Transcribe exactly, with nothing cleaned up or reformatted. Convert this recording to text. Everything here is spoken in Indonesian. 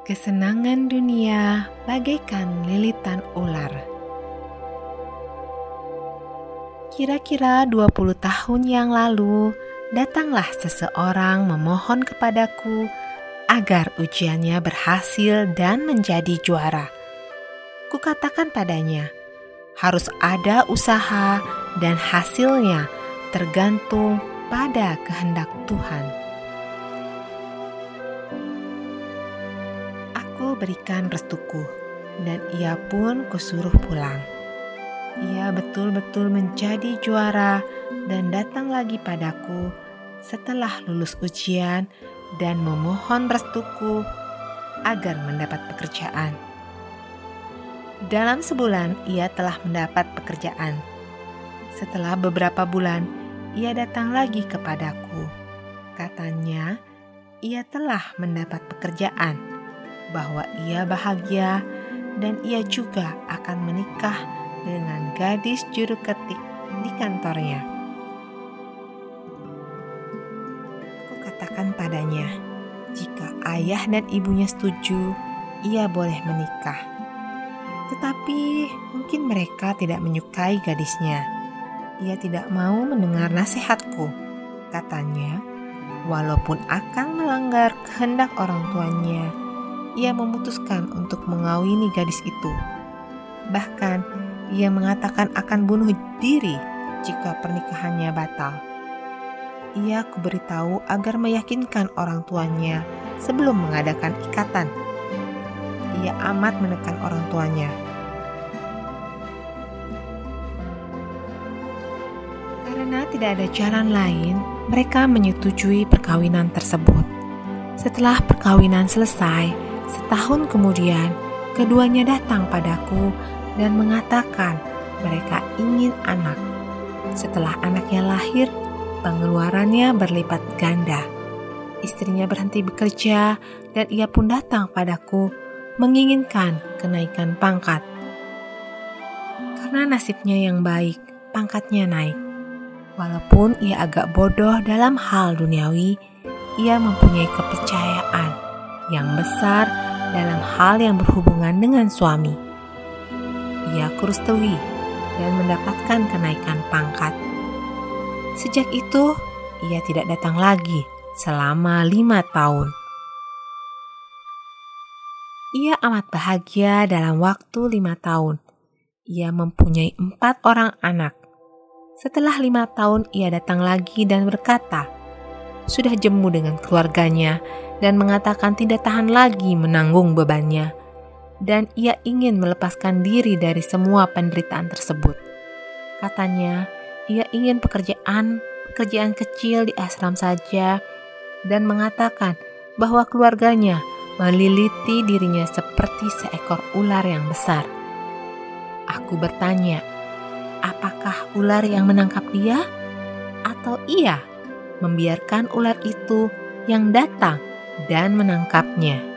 Kesenangan dunia bagaikan lilitan ular. Kira-kira dua puluh tahun yang lalu, datanglah seseorang memohon kepadaku agar ujiannya berhasil dan menjadi juara. Kukatakan padanya, harus ada usaha dan hasilnya tergantung pada kehendak Tuhan. Aku berikan restuku, dan ia pun kusuruh pulang. Ia betul-betul menjadi juara dan datang lagi padaku setelah lulus ujian dan memohon restuku agar mendapat pekerjaan. Dalam sebulan ia telah mendapat pekerjaan. Setelah beberapa bulan, ia datang lagi kepadaku. Katanya, ia telah mendapat pekerjaan, bahwa ia bahagia dan ia juga akan menikah dengan gadis juru ketik di kantornya. Aku katakan padanya, jika ayah dan ibunya setuju, ia boleh menikah. Tetapi mungkin mereka tidak menyukai gadisnya. Ia tidak mau mendengar nasihatku. Katanya, walaupun akan melanggar kehendak orang tuanya, ia memutuskan untuk mengawini gadis itu. Bahkan, ia mengatakan akan bunuh diri jika pernikahannya batal. Ia kuberitahu agar meyakinkan orang tuanya sebelum mengadakan ikatan. Ia amat menekan orang tuanya. Karena tidak ada jalan lain, mereka menyetujui perkawinan tersebut. Setelah perkawinan selesai, setahun kemudian, keduanya datang padaku dan mengatakan mereka ingin anak. Setelah anaknya lahir, pengeluarannya berlipat ganda. Istrinya berhenti bekerja dan ia pun datang padaku menginginkan kenaikan pangkat. Karena nasibnya yang baik, pangkatnya naik. Walaupun ia agak bodoh dalam hal duniawi, ia mempunyai kepercayaan yang besar dalam hal yang berhubungan dengan suami. Ia kurustui dan mendapatkan kenaikan pangkat. Sejak itu, ia tidak datang lagi selama lima tahun. Ia amat bahagia dalam waktu lima tahun. Ia mempunyai empat orang anak. Setelah lima tahun, ia datang lagi dan berkata, sudah jemu dengan keluarganya dan mengatakan tidak tahan lagi menanggung bebannya, dan ia ingin melepaskan diri dari semua penderitaan tersebut. Katanya, ia ingin pekerjaan pekerjaan kecil di ashram saja dan mengatakan bahwa keluarganya meliliti dirinya seperti seekor ular yang besar. Aku bertanya, apakah ular yang menangkap dia atau ia membiarkan ular itu yang datang dan menangkapnya?